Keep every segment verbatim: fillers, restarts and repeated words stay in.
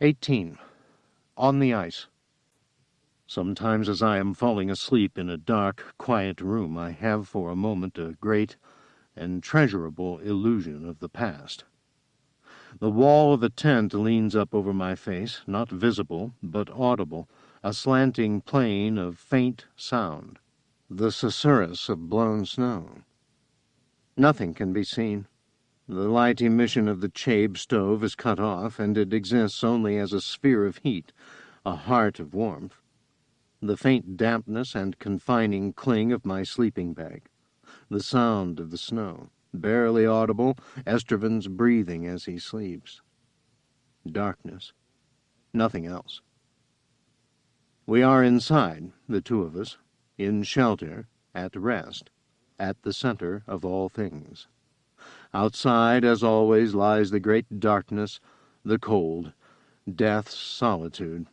eighteen. On the ice. Sometimes as I am falling asleep in a dark, quiet room, I have for a moment a great and treasurable illusion of the past. The wall of a tent leans up over my face, not visible, but audible, a slanting plane of faint sound, the susurrus of blown snow. Nothing can be seen. The light emission of the Chabe stove is cut off, and it exists only as a sphere of heat, a heart of warmth. The faint dampness and confining cling of my sleeping bag, the sound of the snow, barely audible, Estervan's breathing as he sleeps. Darkness. Nothing else. We are inside, the two of us, in shelter, at rest, at the center of all things. Outside, as always, lies the great darkness, the cold, death's solitude.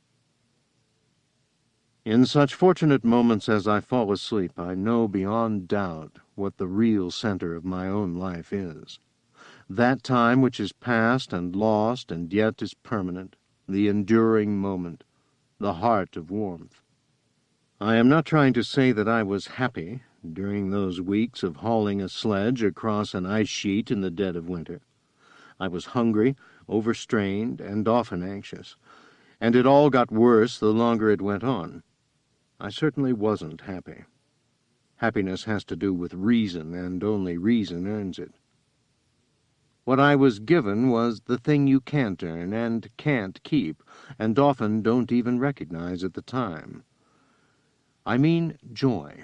In such fortunate moments as I fall asleep, I know beyond doubt what the real center of my own life is. That time which is past and lost and yet is permanent, the enduring moment, the heart of warmth. I am not trying to say that I was happy during those weeks of hauling a sledge across an ice sheet in the dead of winter. I was hungry, overstrained, and often anxious, and it all got worse the longer it went on. I certainly wasn't happy. Happiness has to do with reason, and only reason earns it. What I was given was the thing you can't earn and can't keep, and often don't even recognize at the time. I mean joy.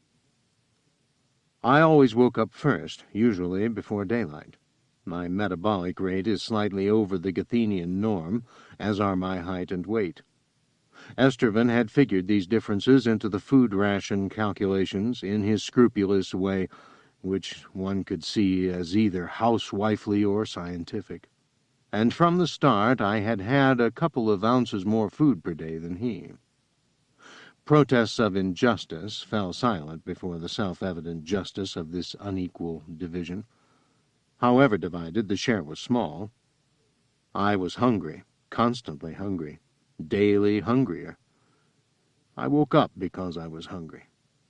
I always woke up first, usually before daylight. My metabolic rate is slightly over the Gathenian norm, as are my height and weight. Estervan had figured these differences into the food ration calculations in his scrupulous way, which one could see as either housewifely or scientific. And from the start I had had a couple of ounces more food per day than he. Protests of injustice fell silent before the self-evident justice of this unequal division. However divided, the share was small. I was hungry, constantly hungry, daily hungrier. I woke up because I was hungry.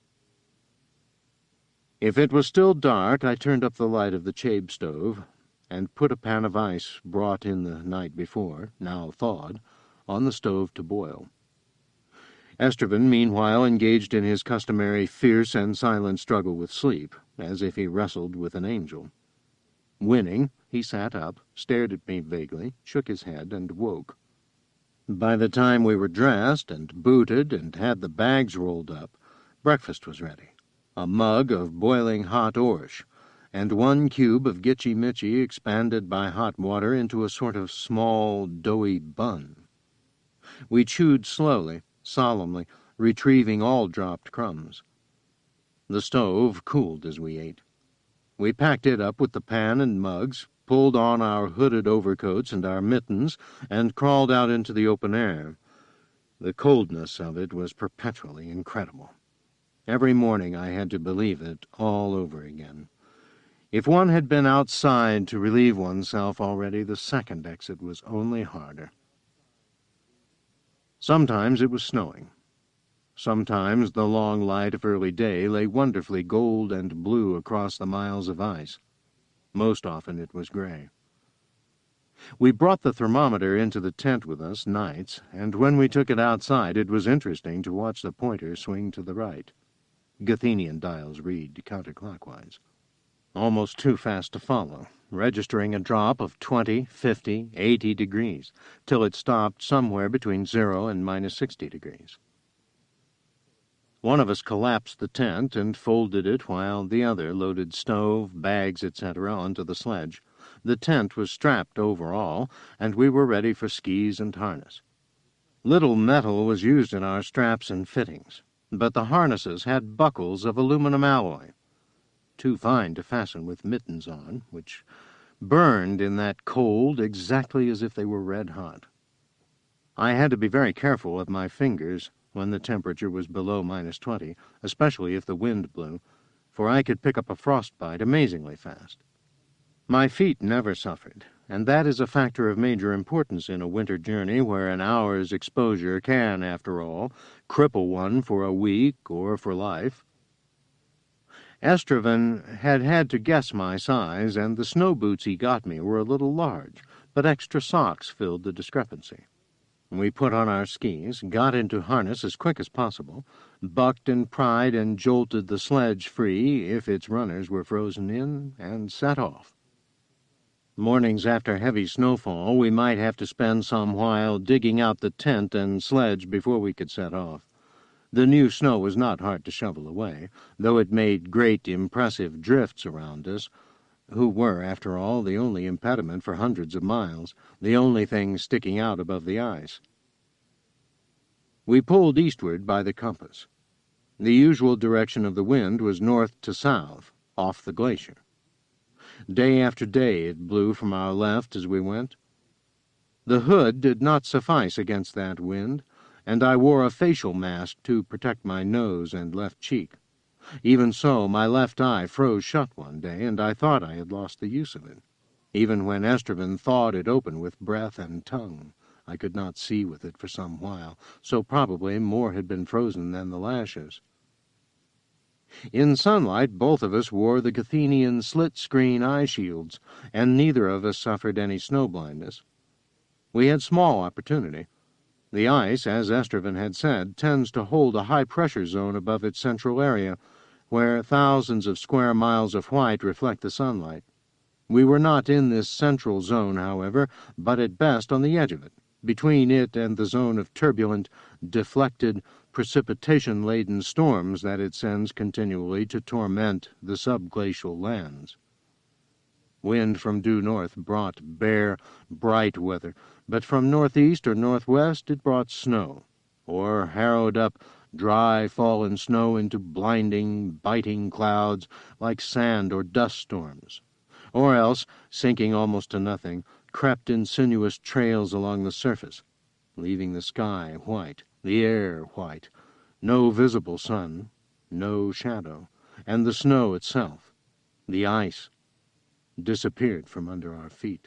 If it was still dark, I turned up the light of the Chabe stove and put a pan of ice brought in the night before, now thawed, on the stove to boil. Estervan, meanwhile, engaged in his customary fierce and silent struggle with sleep, as if he wrestled with an angel. Winning, he sat up, stared at me vaguely, shook his head, and woke. By the time we were dressed and booted and had the bags rolled up, breakfast was ready. A mug of boiling hot orsh, and one cube of gitchy-mitchy expanded by hot water into a sort of small, doughy bun. We chewed slowly, solemnly, retrieving all dropped crumbs. The stove cooled as we ate. We packed it up with the pan and mugs, pulled on our hooded overcoats and our mittens, and crawled out into the open air. The coldness of it was perpetually incredible. Every morning I had to believe it all over again. If one had been outside to relieve oneself already, the second exit was only harder. Sometimes it was snowing. Sometimes the long light of early day lay wonderfully gold and blue across the miles of ice. Most often it was gray. We brought the thermometer into the tent with us nights, and when we took it outside it was interesting to watch the pointer swing to the right. Gathenian dials read counterclockwise. Almost too fast to follow, registering a drop of twenty, fifty, eighty degrees, till it stopped somewhere between zero and minus sixty degrees. One of us collapsed the tent and folded it while the other loaded stove, bags, et cetera onto the sledge. The tent was strapped over all, and we were ready for skis and harness. Little metal was used in our straps and fittings, but the harnesses had buckles of aluminum alloy, too fine to fasten with mittens on, which burned in that cold exactly as if they were red-hot. I had to be very careful of my fingers when the temperature was below minus twenty, especially if the wind blew, for I could pick up a frostbite amazingly fast. My feet never suffered, and that is a factor of major importance in a winter journey where an hour's exposure can, after all, cripple one for a week or for life. Estervan had had to guess my size, and the snow boots he got me were a little large, but extra socks filled the discrepancy. We put on our skis, got into harness as quick as possible, bucked and pried and jolted the sledge free if its runners were frozen in, and set off. Mornings after heavy snowfall, we might have to spend some while digging out the tent and sledge before we could set off. The new snow was not hard to shovel away, though it made great impressive drifts around us, who were, after all, the only impediment for hundreds of miles, the only thing sticking out above the ice. We pulled eastward by the compass. The usual direction of the wind was north to south, off the glacier. Day after day it blew from our left as we went. The hood did not suffice against that wind, and I wore a facial mask to protect my nose and left cheek. Even so, my left eye froze shut one day, and I thought I had lost the use of it. Even when Estervan thawed it open with breath and tongue, I could not see with it for some while, so probably more had been frozen than the lashes. In sunlight, both of us wore the Gathenian slit-screen eye shields, and neither of us suffered any snow blindness. We had small opportunity. The ice, as Estervan had said, tends to hold a high-pressure zone above its central area, where thousands of square miles of white reflect the sunlight. We were not in this central zone, however, but at best on the edge of it, between it and the zone of turbulent, deflected, precipitation-laden storms that it sends continually to torment the subglacial lands. Wind from due north brought bare, bright weather, but from northeast or northwest it brought snow, or harrowed up dry fallen snow into blinding, biting clouds like sand or dust storms, or else, sinking almost to nothing, crept in sinuous trails along the surface, leaving the sky white, the air white, no visible sun, no shadow, and the snow itself, the ice, disappeared from under our feet.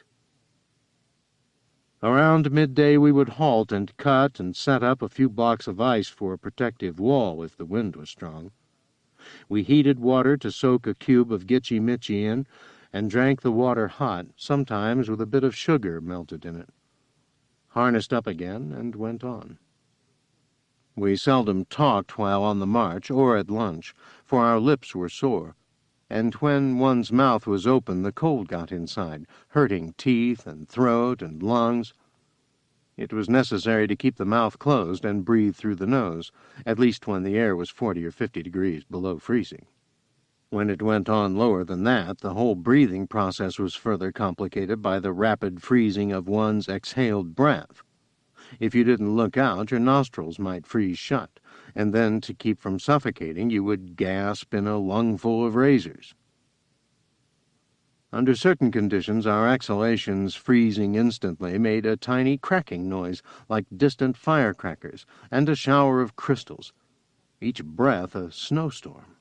Around midday we would halt and cut and set up a few blocks of ice for a protective wall if the wind was strong. We heated water to soak a cube of gitchy-mitchy in, and drank the water hot, sometimes with a bit of sugar melted in it. Harnessed up again and went on. We seldom talked while on the march or at lunch, for our lips were sore, and when one's mouth was open the cold got inside, hurting teeth and throat and lungs. It was necessary to keep the mouth closed and breathe through the nose, at least when the air was forty or fifty degrees below freezing. When it went on lower than that, the whole breathing process was further complicated by the rapid freezing of one's exhaled breath. If you didn't look out, your nostrils might freeze shut, and then to keep from suffocating you would gasp in a lungful of razors. Under certain conditions our exhalations, freezing instantly, made a tiny cracking noise like distant firecrackers, and a shower of crystals, each breath a snowstorm.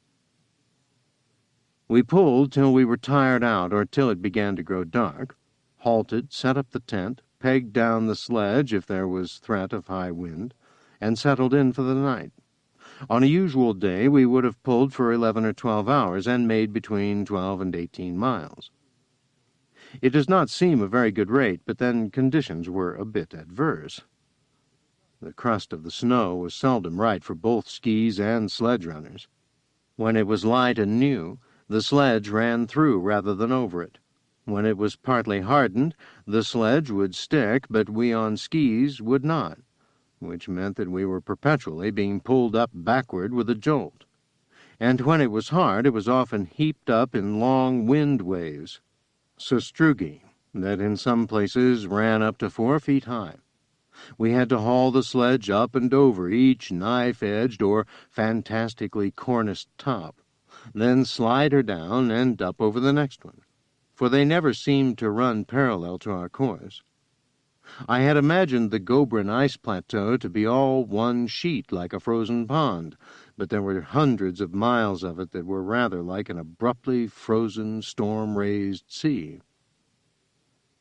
We pulled till we were tired out, or till it began to grow dark, halted, set up the tent, pegged down the sledge if there was threat of high wind, and settled in for the night. On a usual day we would have pulled for eleven or twelve hours and made between twelve and eighteen miles. It does not seem a very good rate, but then conditions were a bit adverse. The crust of the snow was seldom right for both skis and sledge runners. When it was light and new, the sledge ran through rather than over it. When it was partly hardened, the sledge would stick, but we on skis would not, which meant that we were perpetually being pulled up backward with a jolt. And when it was hard, it was often heaped up in long wind waves, sastrugi, that in some places ran up to four feet high. We had to haul the sledge up and over each knife-edged or fantastically corniced top, then slide her down and up over the next one, for they never seemed to run parallel to our course. I had imagined the Gobrin ice plateau to be all one sheet like a frozen pond, but there were hundreds of miles of it that were rather like an abruptly frozen, storm-raised sea.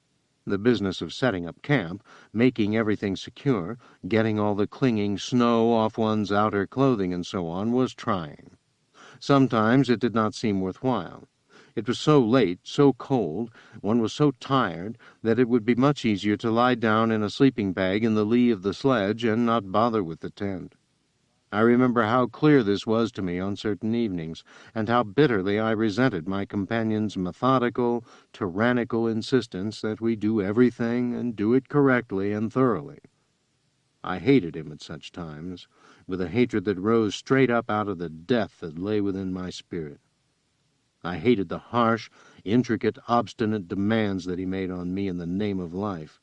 The business of setting up camp, making everything secure, getting all the clinging snow off one's outer clothing and so on, was trying. Sometimes it did not seem worthwhile. It was so late, so cold, one was so tired, that it would be much easier to lie down in a sleeping bag in the lee of the sledge and not bother with the tent. I remember how clear this was to me on certain evenings, and how bitterly I resented my companion's methodical, tyrannical insistence that we do everything and do it correctly and thoroughly. I hated him at such times, with a hatred that rose straight up out of the death that lay within my spirit. I hated the harsh, intricate, obstinate demands that he made on me in the name of life.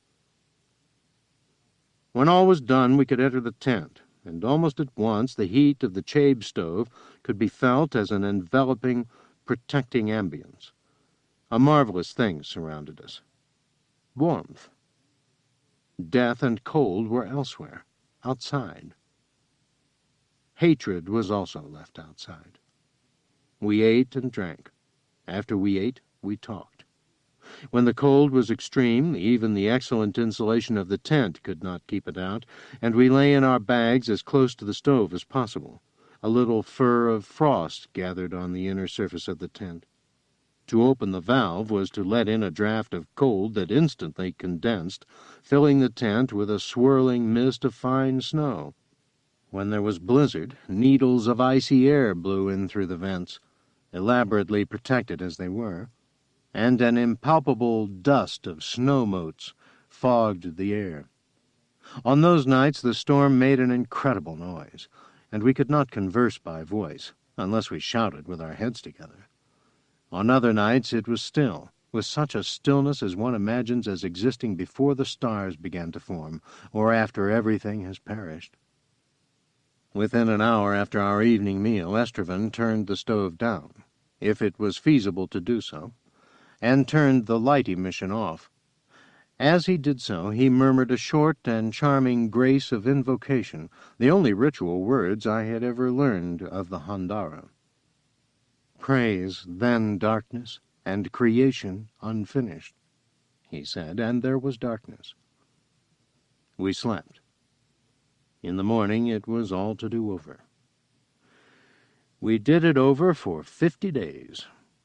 When all was done, we could enter the tent, and almost at once the heat of the chabe stove could be felt as an enveloping, protecting ambience. A marvelous thing surrounded us. Warmth. Death and cold were elsewhere, outside. Hatred was also left outside. We ate and drank. After we ate, we talked. When the cold was extreme, even the excellent insulation of the tent could not keep it out, and we lay in our bags as close to the stove as possible. A little fur of frost gathered on the inner surface of the tent. To open the valve was to let in a draught of cold that instantly condensed, filling the tent with a swirling mist of fine snow. When there was blizzard, needles of icy air blew in through the vents, elaborately protected as they were, and an impalpable dust of snow motes fogged the air. On those nights the storm made an incredible noise, and we could not converse by voice, unless we shouted with our heads together. On other nights it was still, with such a stillness as one imagines as existing before the stars began to form, or after everything has perished. Within an hour after our evening meal, Estrevan turned the stove down, if it was feasible to do so, and turned the light emission off. As he did so, he murmured a short and charming grace of invocation, the only ritual words I had ever learned of the Handara. "Praise, then darkness, and creation unfinished," he said, and there was darkness. We slept. In the morning it was all to do over. We did it over for fifty days.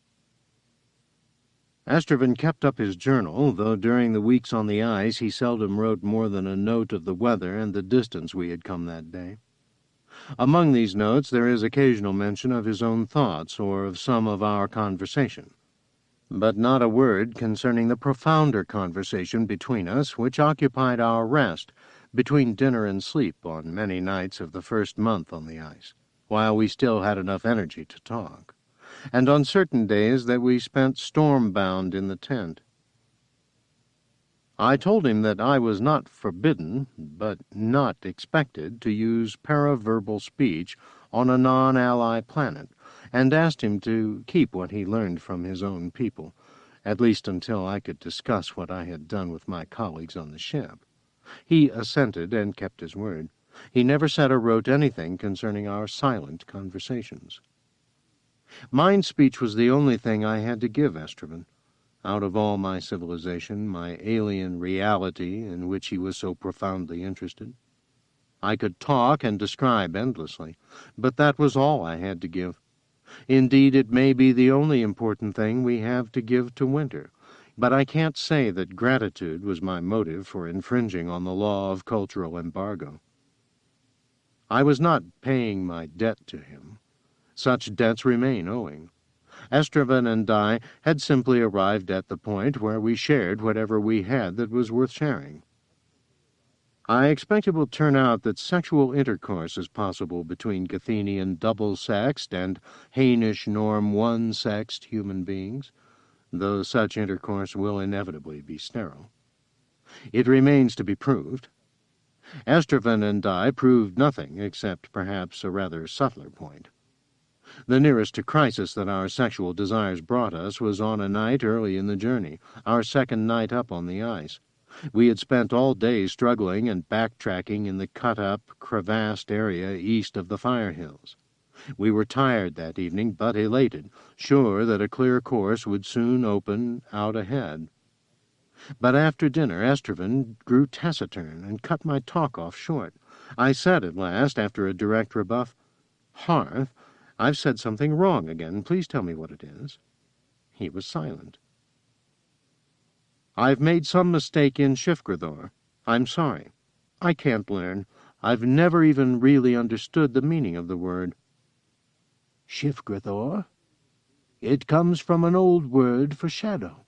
Estrevan kept up his journal, though during the weeks on the ice he seldom wrote more than a note of the weather and the distance we had come that day. Among these notes there is occasional mention of his own thoughts or of some of our conversation, but not a word concerning the profounder conversation between us which occupied our rest between dinner and sleep on many nights of the first month on the ice, while we still had enough energy to talk, and on certain days that we spent storm-bound in the tent. I told him that I was not forbidden, but not expected, to use paraverbal speech on a non-ally planet, and asked him to keep what he learned from his own people, at least until I could discuss what I had done with my colleagues on the ship. He assented and kept his word. He never said or wrote anything concerning our silent conversations. Mind speech was the only thing I had to give Estrevan. Out of all my civilization, my alien reality in which he was so profoundly interested. I could talk and describe endlessly, but that was all I had to give. Indeed, it may be the only important thing we have to give to Winter, but I can't say that gratitude was my motive for infringing on the law of cultural embargo. I was not paying my debt to him. Such debts remain owing. Estrevan and I had simply arrived at the point where we shared whatever we had that was worth sharing. I expect it will turn out that sexual intercourse is possible between Gathenian double-sexed and Hainish norm one-sexed human beings, though such intercourse will inevitably be sterile. It remains to be proved. Estrevan and I proved nothing except perhaps a rather subtler point. The nearest to crisis that our sexual desires brought us was on a night early in the journey, our second night up on the ice. We had spent all day struggling and backtracking in the cut-up, crevassed area east of the fire hills. We were tired that evening, but elated, sure that a clear course would soon open out ahead. But after dinner Estervan grew taciturn and cut my talk off short. I said at last, after a direct rebuff, "Harth, I've said something wrong again. Please tell me what it is." He was silent. "I've made some mistake in Shifgrathor. I'm sorry. I can't learn. I've never even really understood the meaning of the word." "Shifgrathor? It comes from an old word for shadow."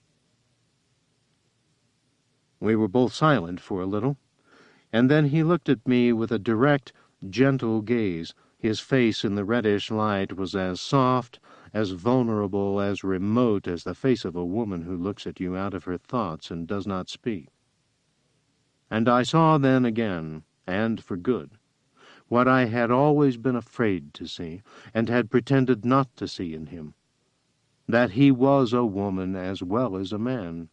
We were both silent for a little, and then he looked at me with a direct, gentle gaze. His face in the reddish light was as soft, as vulnerable, as remote as the face of a woman who looks at you out of her thoughts and does not speak. And I saw then again, and for good, what I had always been afraid to see, and had pretended not to see in him, that he was a woman as well as a man.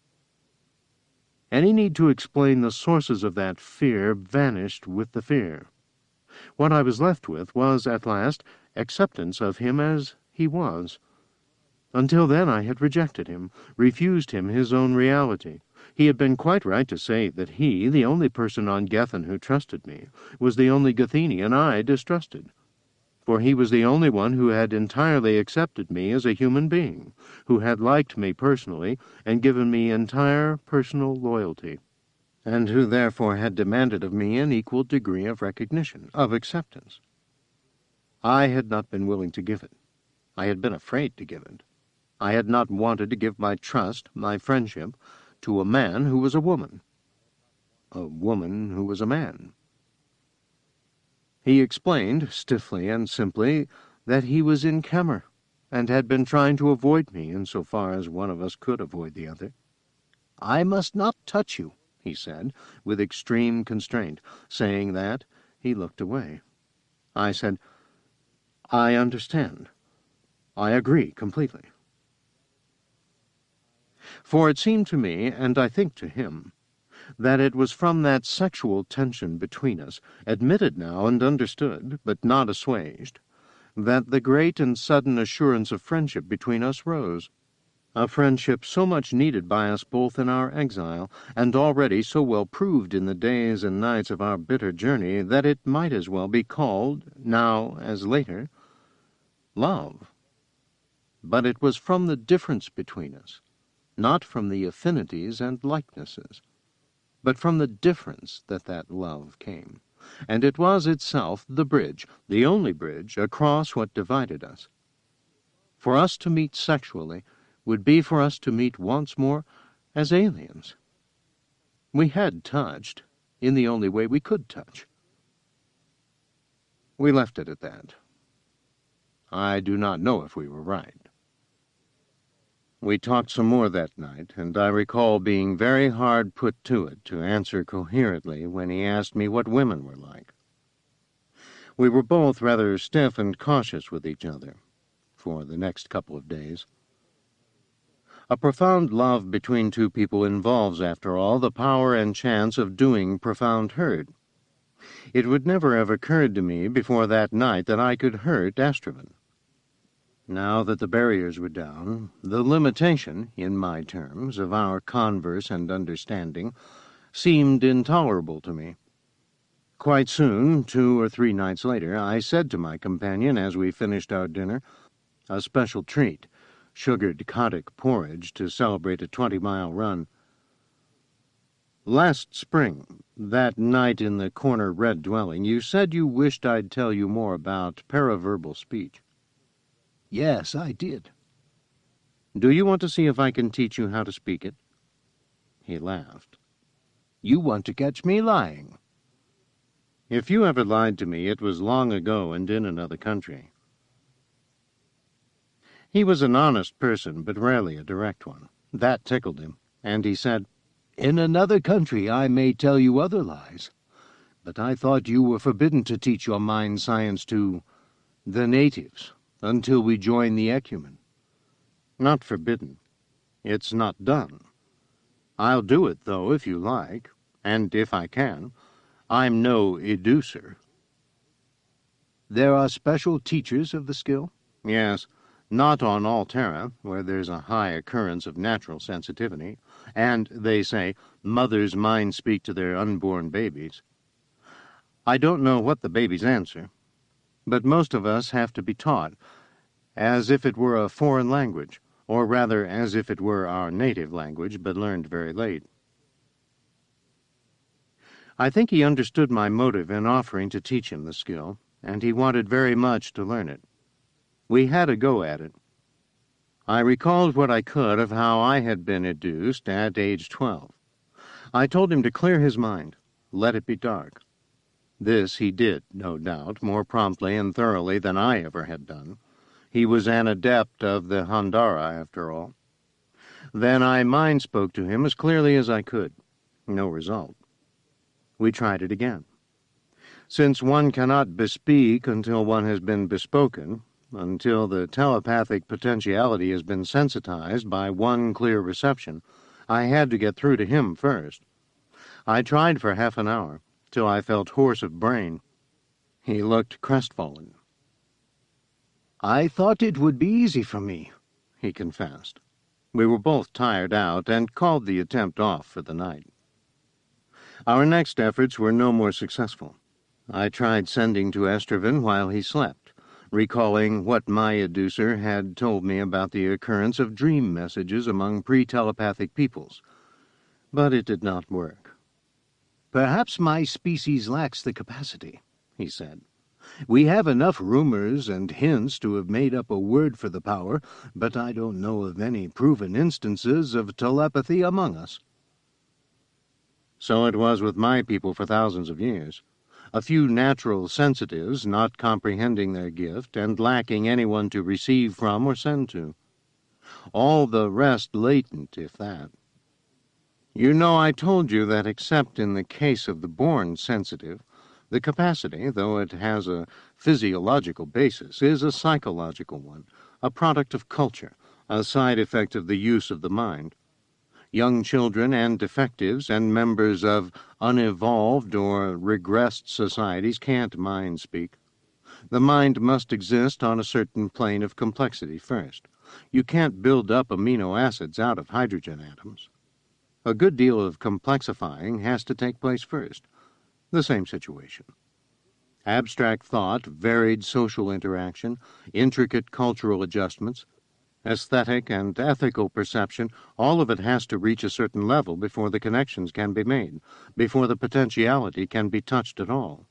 Any need to explain the sources of that fear vanished with the fear. What I was left with was, at last, acceptance of him as he was. Until then I had rejected him, refused him his own reality. He had been quite right to say that he, the only person on Gethin who trusted me, was the only Gethenian I distrusted. For he was the only one who had entirely accepted me as a human being, who had liked me personally and given me entire personal loyalty, and who therefore had demanded of me an equal degree of recognition, of acceptance. I had not been willing to give it. I had been afraid to give it. I had not wanted to give my trust, my friendship, to a man who was a woman, a woman who was a man. He explained, stiffly and simply, that he was in Kemmer, and had been trying to avoid me in so far as one of us could avoid the other. "I must not touch you," he said, with extreme constraint. Saying that, he looked away. I said, "I understand. I agree completely." For it seemed to me, and I think to him, that it was from that sexual tension between us, admitted now and understood, but not assuaged, that the great and sudden assurance of friendship between us rose, a friendship so much needed by us both in our exile, and already so well proved in the days and nights of our bitter journey, that it might as well be called, now as later, love. But it was from the difference between us, not from the affinities and likenesses, but from the difference that that love came, and it was itself the bridge, the only bridge, across what divided us. For us to meet sexually would be for us to meet once more as aliens. We had touched, in the only way we could touch. We left it at that. I do not know if we were right. We talked some more that night, and I recall being very hard put to it to answer coherently when he asked me what women were like. We were both rather stiff and cautious with each other for the next couple of days. A profound love between two people involves, after all, the power and chance of doing profound hurt. It would never have occurred to me before that night that I could hurt Estervan. Now that the barriers were down, the limitation, in my terms, of our converse and understanding seemed intolerable to me. Quite soon, two or three nights later, I said to my companion as we finished our dinner, a special treat, sugared Coddick porridge to celebrate a twenty-mile run, "Last spring, that night in the corner red dwelling, you said you wished I'd tell you more about paraverbal speech." "Yes, I did." "Do you want to see if I can teach you how to speak it?" He laughed. "You want to catch me lying." "If you ever lied to me, it was long ago and in another country." He was an honest person, but rarely a direct one. That tickled him, and he said, "In another country I may tell you other lies, but I thought you were forbidden to teach your mind science to the natives until we join the ecumen." "Not forbidden. It's not done. I'll do it, though, if you like, and if I can. I'm no educer." "There are special teachers of the skill?" "Yes. Not on Alterra, where there's a high occurrence of natural sensitivity, and, they say, mothers' minds speak to their unborn babies. I don't know what the babies answer, but most of us have to be taught, as if it were a foreign language, or rather as if it were our native language, but learned very late. I think he understood my motive in offering to teach him the skill, and he wanted very much to learn it. We had a go at it. I recalled what I could of how I had been educed at age twelve. I told him to clear his mind, let it be dark. This he did, no doubt, more promptly and thoroughly than I ever had done. He was an adept of the Handara, after all. Then I mind-spoke to him as clearly as I could. No result. We tried it again. Since one cannot bespeak until one has been bespoken, until the telepathic potentiality has been sensitized by one clear reception, I had to get through to him first. I tried for half an hour, till I felt hoarse of brain. He looked crestfallen. "I thought it would be easy for me," he confessed. We were both tired out and called the attempt off for the night. Our next efforts were no more successful. I tried sending to Estervan while he slept, recalling what my educer had told me about the occurrence of dream messages among pre-telepathic peoples. But it did not work. "Perhaps my species lacks the capacity," he said. "We have enough rumors and hints to have made up a word for the power, but I don't know of any proven instances of telepathy among us." So it was with my people for thousands of years. A few natural sensitives not comprehending their gift and lacking anyone to receive from or send to. All the rest latent, if that. You know, I told you that except in the case of the born sensitive, the capacity, though it has a physiological basis, is a psychological one, a product of culture, a side effect of the use of the mind. Young children and defectives and members of unevolved or regressed societies can't mind speak. The mind must exist on a certain plane of complexity first. You can't build up amino acids out of hydrogen atoms. A good deal of complexifying has to take place first. The same situation. Abstract thought, varied social interaction, intricate cultural adjustments, aesthetic and ethical perception, all of it has to reach a certain level before the connections can be made, before the potentiality can be touched at all.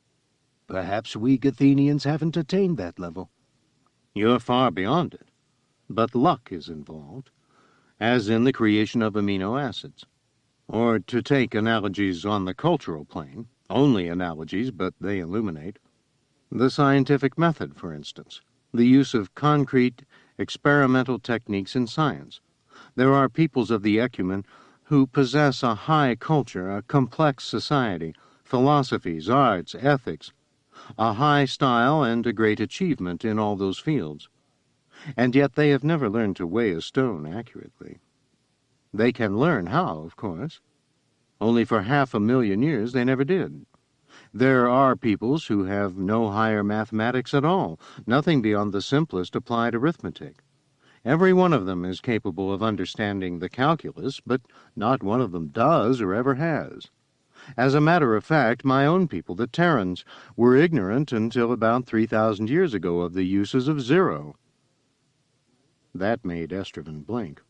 Perhaps we Gathenians haven't attained that level. You're far beyond it. But luck is involved, as in the creation of amino acids. Or, to take analogies on the cultural plane, only analogies, but they illuminate, the scientific method, for instance, the use of concrete experimental techniques in science. There are peoples of the ecumen who possess a high culture, a complex society, philosophies, arts, ethics, a high style and a great achievement in all those fields. And yet they have never learned to weigh a stone accurately. They can learn how, of course. Only for half a million years they never did. There are peoples who have no higher mathematics at all, nothing beyond the simplest applied arithmetic. Every one of them is capable of understanding the calculus, but not one of them does or ever has. As a matter of fact, my own people, the Terrans, were ignorant until about three thousand years ago of the uses of zero. That made Estervan blink.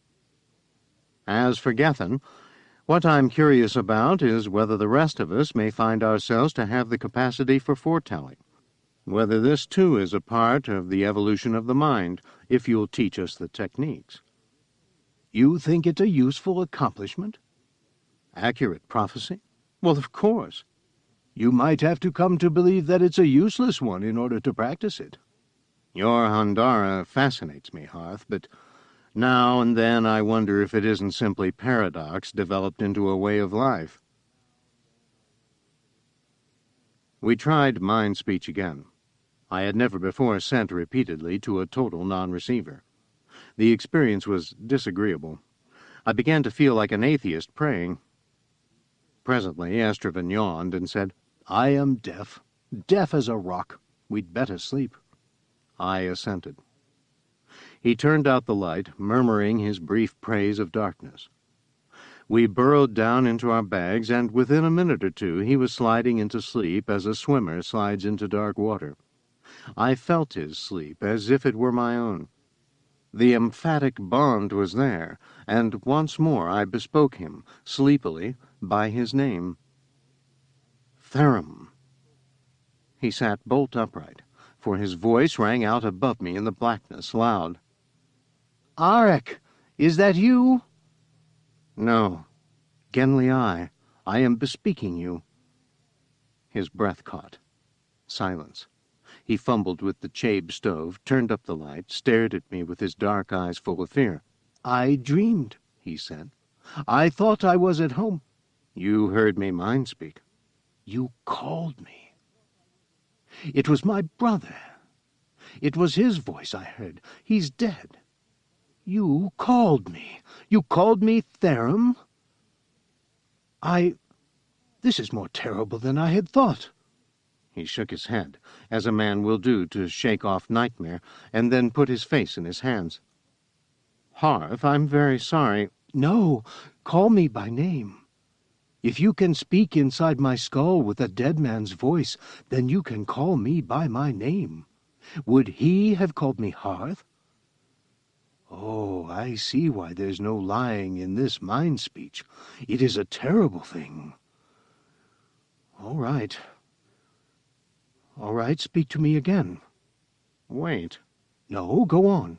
As for Gethin, what I'm curious about is whether the rest of us may find ourselves to have the capacity for foretelling, whether this too is a part of the evolution of the mind, if you'll teach us the techniques. You think it a useful accomplishment? Accurate prophecy? Well, of course. You might have to come to believe that it's a useless one in order to practice it. Your Handara fascinates me, Hearth, but now and then I wonder if it isn't simply paradox developed into a way of life. We tried mind speech again. I had never before sent repeatedly to a total non-receiver. The experience was disagreeable. I began to feel like an atheist praying. Presently Estervan yawned and said, "I am deaf, deaf as a rock. We'd better sleep." I assented. He turned out the light, murmuring his brief praise of darkness. We burrowed down into our bags, and within a minute or two he was sliding into sleep as a swimmer slides into dark water. I felt his sleep as if it were my own. The emphatic bond was there, and once more I bespoke him, sleepily, by his name. Therum. He sat bolt upright, for his voice rang out above me in the blackness, loud. Arik, is that you? No. Genly I. I am bespeaking you. His breath caught. Silence. He fumbled with the chabe stove, turned up the light, stared at me with his dark eyes full of fear. I dreamed, he said. I thought I was at home. You heard me mind speak. You called me. It was my brother. It was his voice I heard. He's dead. You called me. You called me Therum? I... This is more terrible than I had thought. He shook his head, as a man will do to shake off nightmare, and then put his face in his hands. Harth, I'm very sorry. No, call me by name. If you can speak inside my skull with a dead man's voice, then you can call me by my name. Would he have called me Harth? Oh, I see why there's no lying in this mind speech. It is a terrible thing. All right. All right, speak to me again. Wait. No, go on.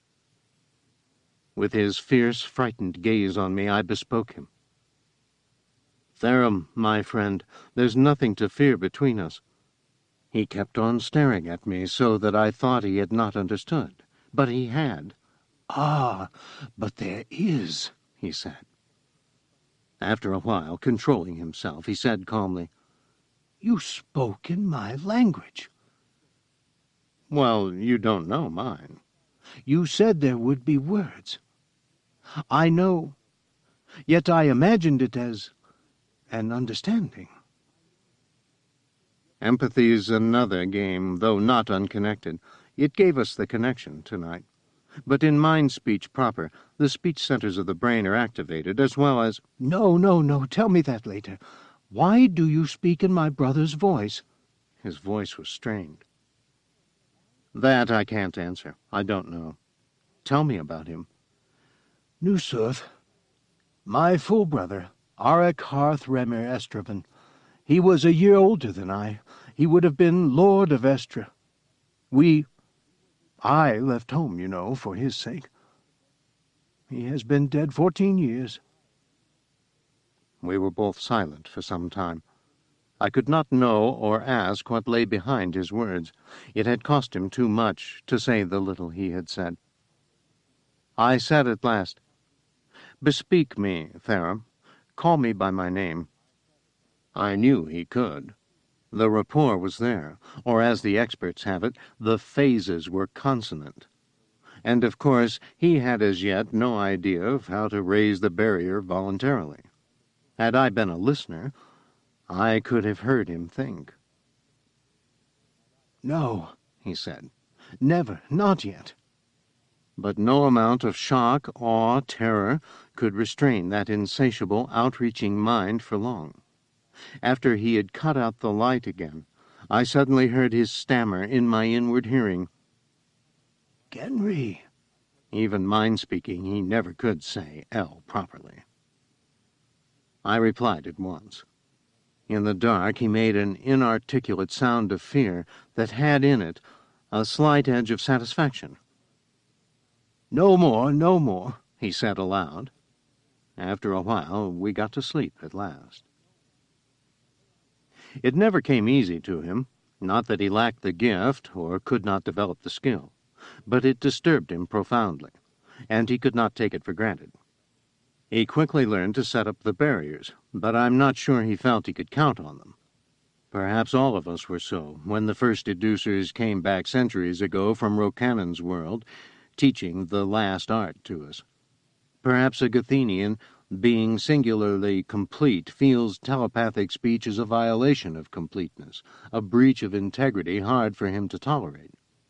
With his fierce, frightened gaze on me, I bespoke him. Therum, my friend, there's nothing to fear between us. He kept on staring at me so that I thought he had not understood, but he had. Ah, but there is, he said. After a while, controlling himself, he said calmly, You spoke in my language. Well, you don't know mine. You said there would be words. I know, yet I imagined it as an understanding. Empathy's another game, though not unconnected. It gave us the connection tonight. But in mind speech proper, the speech centers of the brain are activated, as well as... No, no, no, tell me that later. Why do you speak in my brother's voice? His voice was strained. That I can't answer. I don't know. Tell me about him. Nusurth, my full brother, Arik Harth Remer Estraven. He was a year older than I. He would have been Lord of Estra. We... I left home, you know, for his sake. He has been dead fourteen years. We were both silent for some time. I could not know or ask what lay behind his words. It had cost him too much to say the little he had said. I said at last, Bespeak me, Therum. Call me by my name. I knew he could. The rapport was there, or as the experts have it, the phases were consonant. And of course he had as yet no idea of how to raise the barrier voluntarily. Had I been a listener, I could have heard him think. No, he said. Never, not yet. But no amount of shock, awe, terror could restrain that insatiable, outreaching mind for long. After he had cut out the light again, I suddenly heard his stammer in my inward hearing. Genry. Even mind-speaking, he never could say L properly. I replied at once. In the dark he made an inarticulate sound of fear that had in it a slight edge of satisfaction. No more, no more, he said aloud. After a while we got to sleep at last. It never came easy to him, not that he lacked the gift or could not develop the skill, but it disturbed him profoundly, and he could not take it for granted. He quickly learned to set up the barriers, but I'm not sure he felt he could count on them. Perhaps all of us were so, when the first educers came back centuries ago from Rokanan's world, teaching the last art to us. Perhaps a Gathenian, being singularly complete, feels telepathic speech as a violation of completeness, a breach of integrity hard for him to tolerate.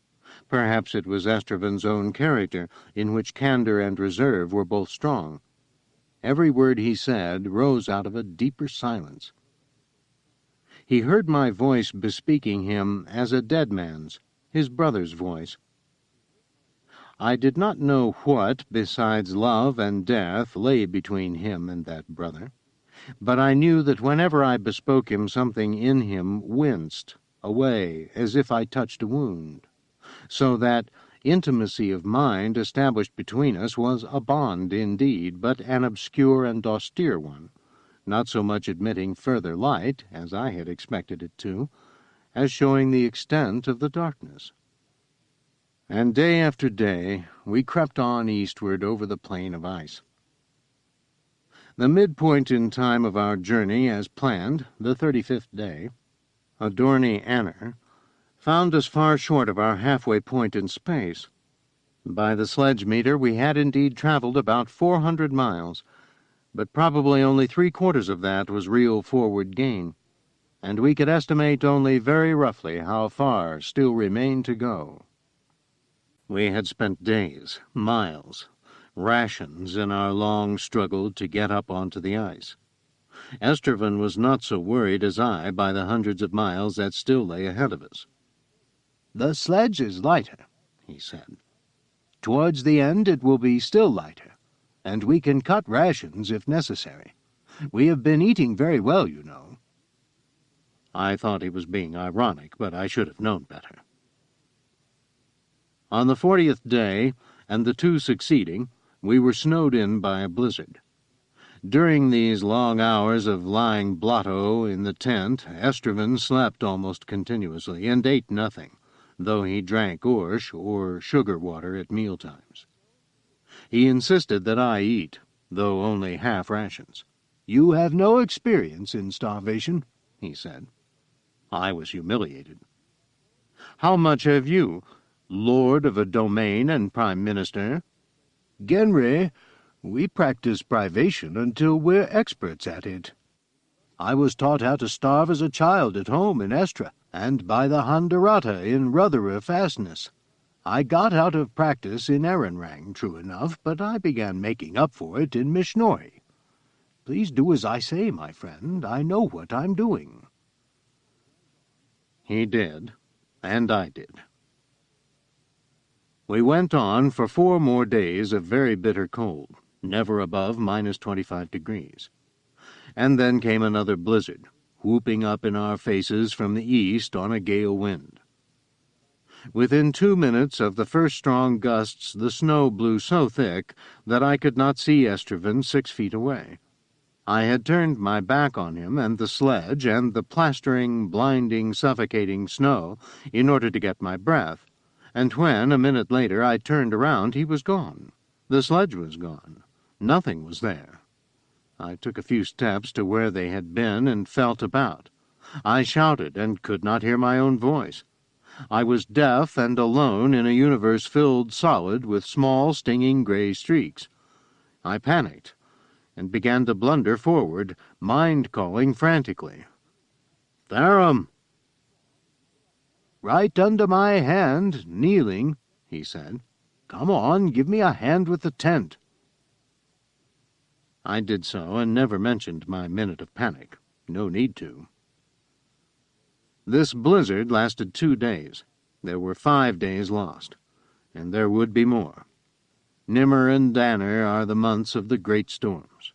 Perhaps it was Esterven's own character, in which candor and reserve were both strong. Every word he said rose out of a deeper silence. He heard my voice bespeaking him as a dead man's, his brother's voice. I did not know what, besides love and death, lay between him and that brother, but I knew that whenever I bespoke him, something in him winced away as if I touched a wound, so that intimacy of mind established between us was a bond indeed, but an obscure and austere one, not so much admitting further light, as I had expected it to, as showing the extent of the darkness. And day after day we crept on eastward over the plain of ice. The midpoint in time of our journey, as planned, the thirty-fifth day, Adorni Anner, found us far short of our halfway point in space. By the sledge meter we had indeed travelled about four hundred miles, but probably only three-quarters of that was real forward gain, and we could estimate only very roughly how far still remained to go. We had spent days, miles, rations in our long struggle to get up onto the ice. Esterven was not so worried as I by the hundreds of miles that still lay ahead of us. "The sledge is lighter," he said. "Towards the end it will be still lighter, and we can cut rations if necessary. We have been eating very well, you know." I thought he was being ironic, but I should have known better. On the fortieth day, and the two succeeding, we were snowed in by a blizzard. During these long hours of lying blotto in the tent, Esterven slept almost continuously, and ate nothing, though he drank orsh, or sugar water, at mealtimes. He insisted that I eat, though only half rations. "You have no experience in starvation," he said. I was humiliated. "How much have you, lord of a domain and prime minister?" "Genry, we practice privation until we're experts at it. I was taught how to starve as a child at home in Estra, and by the Honderata in Rotherham Fastness. I got out of practice in Erenrang, true enough, but I began making up for it in Mishnoi. Please do as I say, my friend. I know what I'm doing." He did, and I did. We went on for four more days of very bitter cold, never above minus twenty-five degrees. And then came another blizzard, whooping up in our faces from the east on a gale wind. Within two minutes of the first strong gusts the snow blew so thick that I could not see Esterven six feet away. I had turned my back on him and the sledge and the plastering, blinding, suffocating snow in order to get my breath, and when, a minute later, I turned around, he was gone. The sledge was gone. Nothing was there. I took a few steps to where they had been and felt about. I shouted and could not hear my own voice. I was deaf and alone in a universe filled solid with small, stinging gray streaks. I panicked and began to blunder forward, mind-calling frantically. "Tharum!" "Right under my hand, kneeling," he said. "Come on, give me a hand with the tent." I did so, and never mentioned my minute of panic. No need to. This blizzard lasted two days. There were five days lost, and there would be more. Nimmer and Danner are the months of the great storms.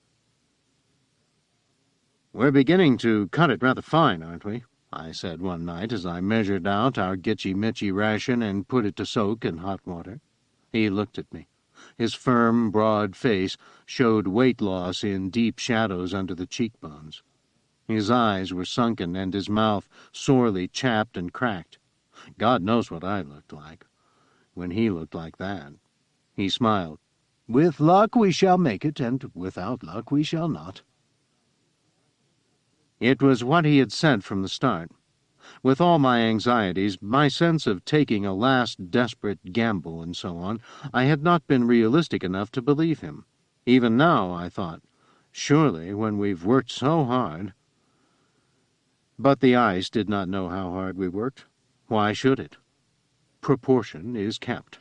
"We're beginning to cut it rather fine, aren't we?" I said one night as I measured out our Gitchy-Mitchy ration and put it to soak in hot water. He looked at me. His firm, broad face showed weight loss in deep shadows under the cheekbones. His eyes were sunken and his mouth sorely chapped and cracked. God knows what I looked like when he looked like that. He smiled. "With luck we shall make it, and without luck we shall not." It was what he had said from the start. With all my anxieties, my sense of taking a last desperate gamble and so on, I had not been realistic enough to believe him. Even now, I thought, surely when we've worked so hard... But the ice did not know how hard we worked. Why should it? proportion is kept.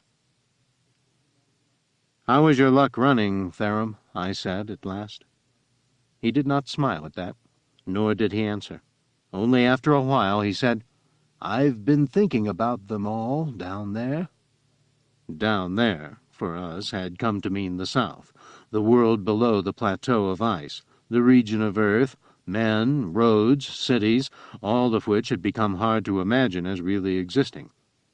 "How is your luck running, Therum?" I said at last. He did not smile at that, nor did he answer. Only after a while he said, "I've been thinking about them all down there." Down there, for us, had come to mean the south, the world below the plateau of ice, the region of earth, men, roads, cities, all of which had become hard to imagine as really existing.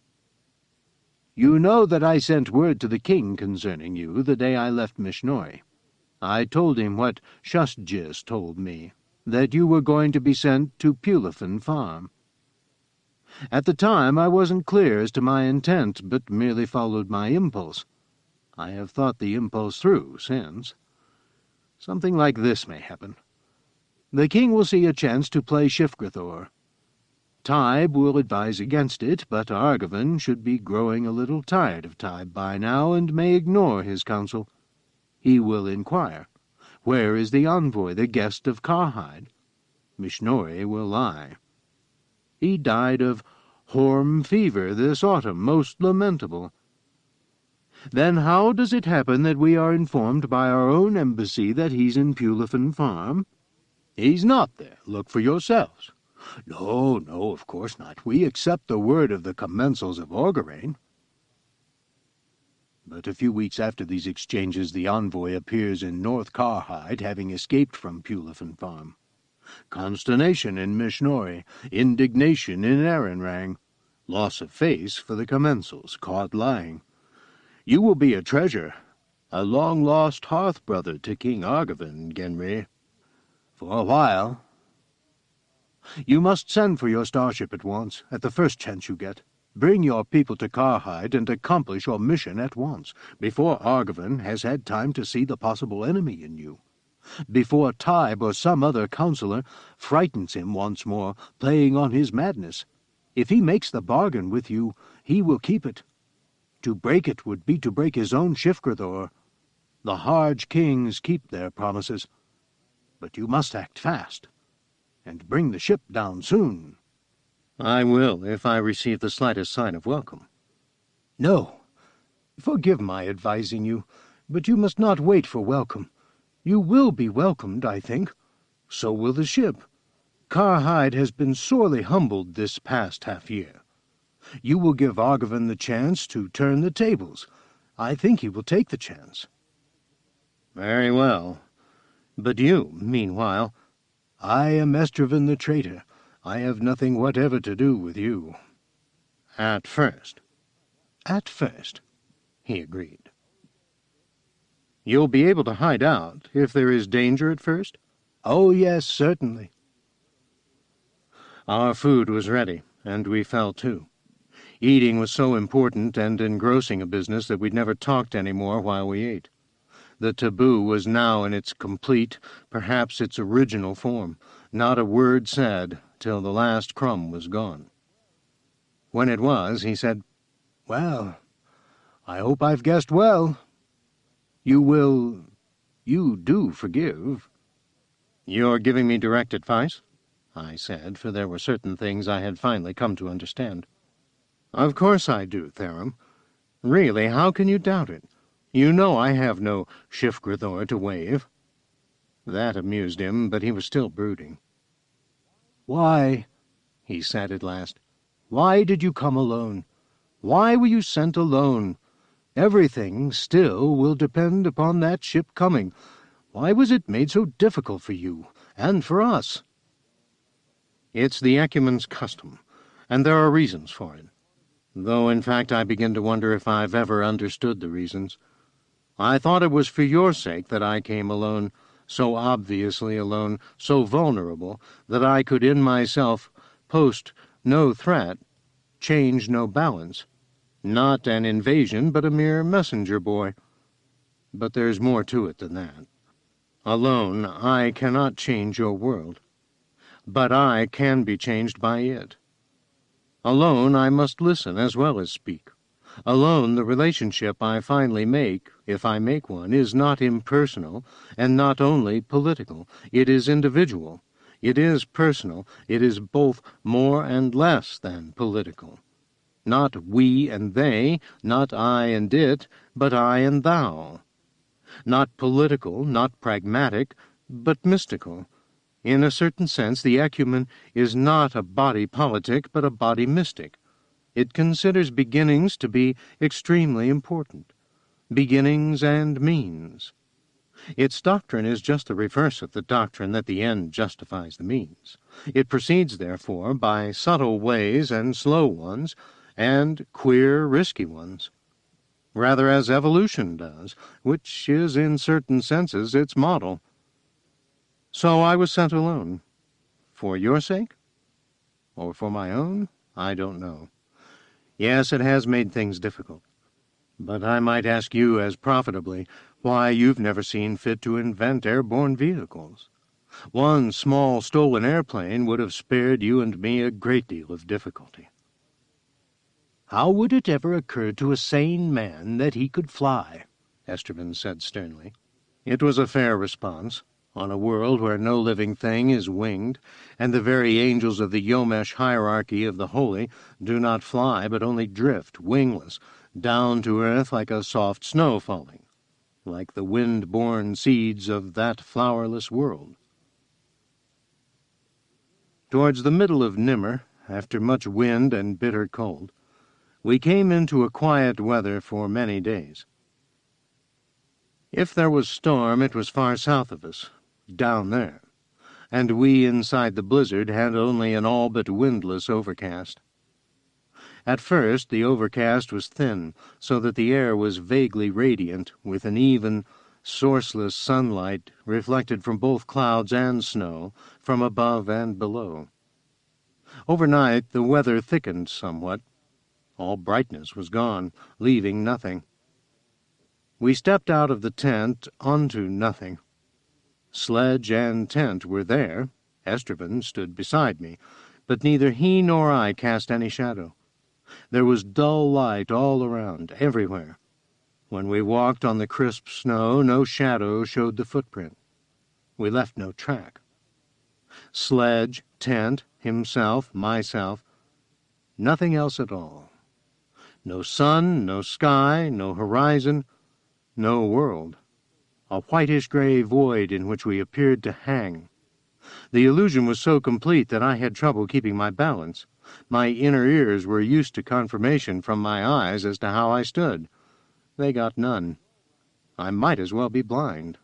"You know that I sent word to the king concerning you the day I left Mishnoi. I told him what Shusjis told me, that you were going to be sent to Pulafin Farm. At the time I wasn't clear as to my intent, but merely followed my impulse. I have thought the impulse through since. Something like this may happen. The king will see a chance to play Shifgrithor. Tybe will advise against it, but Argivan should be growing a little tired of Tybe by now and may ignore his counsel. He will inquire, where is the envoy, the guest of Karhide? Mishnoi will lie. He died of horm fever this autumn, most lamentable. Then how does it happen that we are informed by our own embassy that he's in Pulafin Farm? He's not there. Look for yourselves. No, no, of course not. We accept the word of the commensals of Orgarain. But a few weeks after these exchanges the envoy appears in North Karhide, having escaped from Pulafin Farm. Consternation in Mishnoi, indignation in Erenrang, loss of face for the commensals, caught lying. You will be a treasure, a long-lost hearth-brother to King Argivan, Genry. For a while. You must send for your starship at once, at the first chance you get. Bring your people to Karhide and accomplish your mission at once, before Argivan has had time to see the possible enemy in you. Before Tybe or some other counselor frightens him once more, playing on his madness. If he makes the bargain with you, he will keep it. To break it would be to break his own Shifgrithor. The Harj kings keep their promises. But you must act fast, and bring the ship down soon." "I will, if I receive the slightest sign of welcome." "No. Forgive my advising you, but you must not wait for welcome. You will be welcomed, I think. So will the ship. Karhide has been sorely humbled this past half-year. You will give Argivan the chance to turn the tables. I think he will take the chance." "Very well. But you, meanwhile—" "I am Estraven the traitor. I have nothing whatever to do with you." "At first." "At first," he agreed. "You'll be able to hide out if there is danger at first?" "Oh, yes, certainly." Our food was ready, and we fell to. Eating was so important and engrossing a business that we'd never talked any more while we ate. The taboo was now in its complete, perhaps its original form, not a word said till the last crumb was gone. When it was, he said, "Well, I hope I've guessed well. You will... you do forgive." "You're giving me direct advice?" I said, for there were certain things I had finally come to understand. "Of course I do, Therum. Really, how can you doubt it? You know I have no Shifgrithor to wave." That amused him, but he was still brooding. "Why," he said at last, "why did you come alone? Why were you sent alone? Everything still will depend upon that ship coming. Why was it made so difficult for you, and for us?" "It's the Ecumen's custom, and there are reasons for it. Though, in fact, I begin to wonder if I've ever understood the reasons. I thought it was for your sake that I came alone, so obviously alone, so vulnerable, that I could in myself post no threat, change no balance. Not an invasion, but a mere messenger boy. But there's more to it than that. Alone, I cannot change your world. But I can be changed by it. Alone, I must listen as well as speak. Alone, the relationship I finally make, if I make one, is not impersonal, and not only political. It is individual. It is personal. It is both more and less than political. Not we and they, not I and it, but I and thou. Not political, not pragmatic, but mystical. In a certain sense, the ecumen is not a body politic, but a body mystic. It considers beginnings to be extremely important. Beginnings and means. Its doctrine is just the reverse of the doctrine that the end justifies the means. It proceeds, therefore, by subtle ways and slow ones, and queer, risky ones, rather as evolution does, which is in certain senses its model. So I was sent alone. For your sake? Or for my own? I don't know. Yes, it has made things difficult. But I might ask you as profitably why you've never seen fit to invent airborne vehicles. One small stolen airplane would have spared you and me a great deal of difficulty. How would it ever occur to a sane man that he could fly? Estervan said sternly. It was a fair response, on a world where no living thing is winged, and the very angels of the Yomesh hierarchy of the holy do not fly, but only drift, wingless, down to earth like a soft snow falling, like the wind-born seeds of that flowerless world. Towards the middle of Nimmer, after much wind and bitter cold, we came into a quiet weather for many days. If there was storm, it was far south of us, down there, and we inside the blizzard had only an all but windless overcast. At first the overcast was thin, so that the air was vaguely radiant, with an even, sourceless sunlight reflected from both clouds and snow, from above and below. Overnight the weather thickened somewhat. All brightness was gone, leaving nothing. We stepped out of the tent onto nothing. Sledge and tent were there. Estervan stood beside me, but neither he nor I cast any shadow. There was dull light all around, everywhere. When we walked on the crisp snow, no shadow showed the footprint. We left no track. Sledge, tent, himself, myself, nothing else at all. No sun, no sky, no horizon, no world. A whitish-gray void in which we appeared to hang. The illusion was so complete that I had trouble keeping my balance. My inner ears were used to confirmation from my eyes as to how I stood. They got none. I might as well be blind.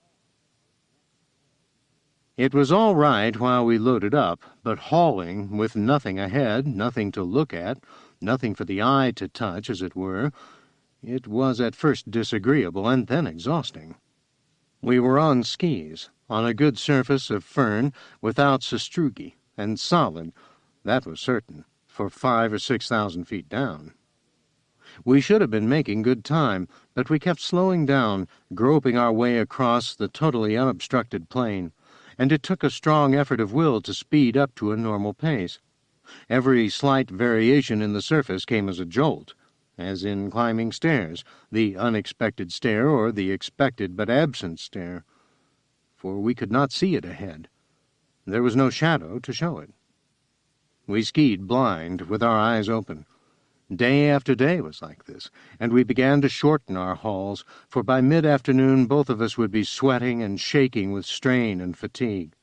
It was all right while we loaded up, but hauling, with nothing ahead, nothing to look at, nothing for the eye to touch, as it were, it was at first disagreeable and then exhausting. We were on skis, on a good surface of fern, without sastrugi, and solid, that was certain, for five or six thousand feet down. We should have been making good time, but we kept slowing down, groping our way across the totally unobstructed plain, and it took a strong effort of will to speed up to a normal pace. Every slight variation in the surface came as a jolt, as in climbing stairs, the unexpected stair or the expected but absent stair, for we could not see it ahead. There was no shadow to show it. We skied blind, with our eyes open. Day after day was like this, and we began to shorten our hauls, for by mid-afternoon both of us would be sweating and shaking with strain and fatigue.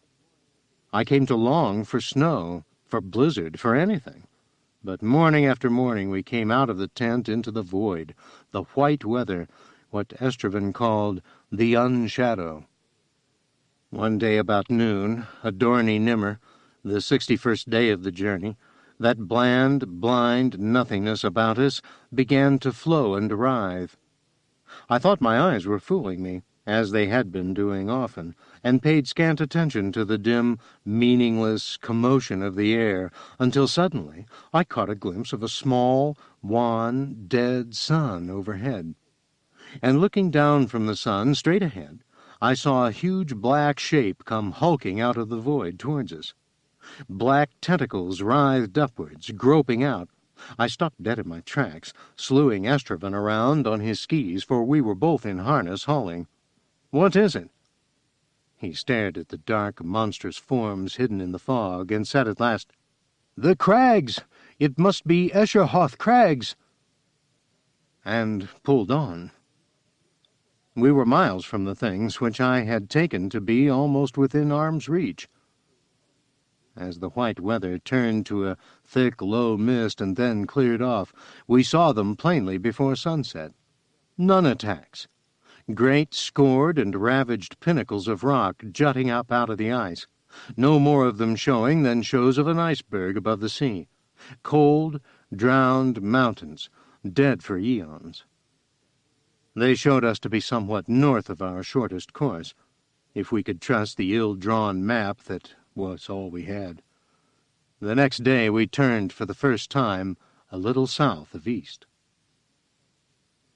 I came to long for snow, for blizzard, for anything. But morning after morning we came out of the tent into the void, the white weather, what Estervan called the unshadow. One day about noon, Adorni Nimmer, the sixty-first day of the journey, that bland, blind nothingness about us began to flow and writhe. I thought my eyes were fooling me, as they had been doing often, and paid scant attention to the dim, meaningless commotion of the air, until suddenly I caught a glimpse of a small, wan, dead sun overhead. And looking down from the sun, straight ahead, I saw a huge black shape come hulking out of the void towards us. Black tentacles writhed upwards, groping out. I stopped dead in my tracks, slewing Estervan around on his skis, for we were both in harness hauling. "What is it?" He stared at the dark, monstrous forms hidden in the fog, and said at last, "The crags! It must be Escherhoth Crags, and pulled on. We were miles from the things which I had taken to be almost within arm's reach. As the white weather turned to a thick, low mist and then cleared off, we saw them plainly before sunset. Nunataks, great scored and ravaged pinnacles of rock jutting up out of the ice, no more of them showing than shows of an iceberg above the sea. Cold, drowned mountains, dead for eons. They showed us to be somewhat north of our shortest course, if we could trust the ill-drawn map that was all we had. The next day we turned for the first time a little south of east.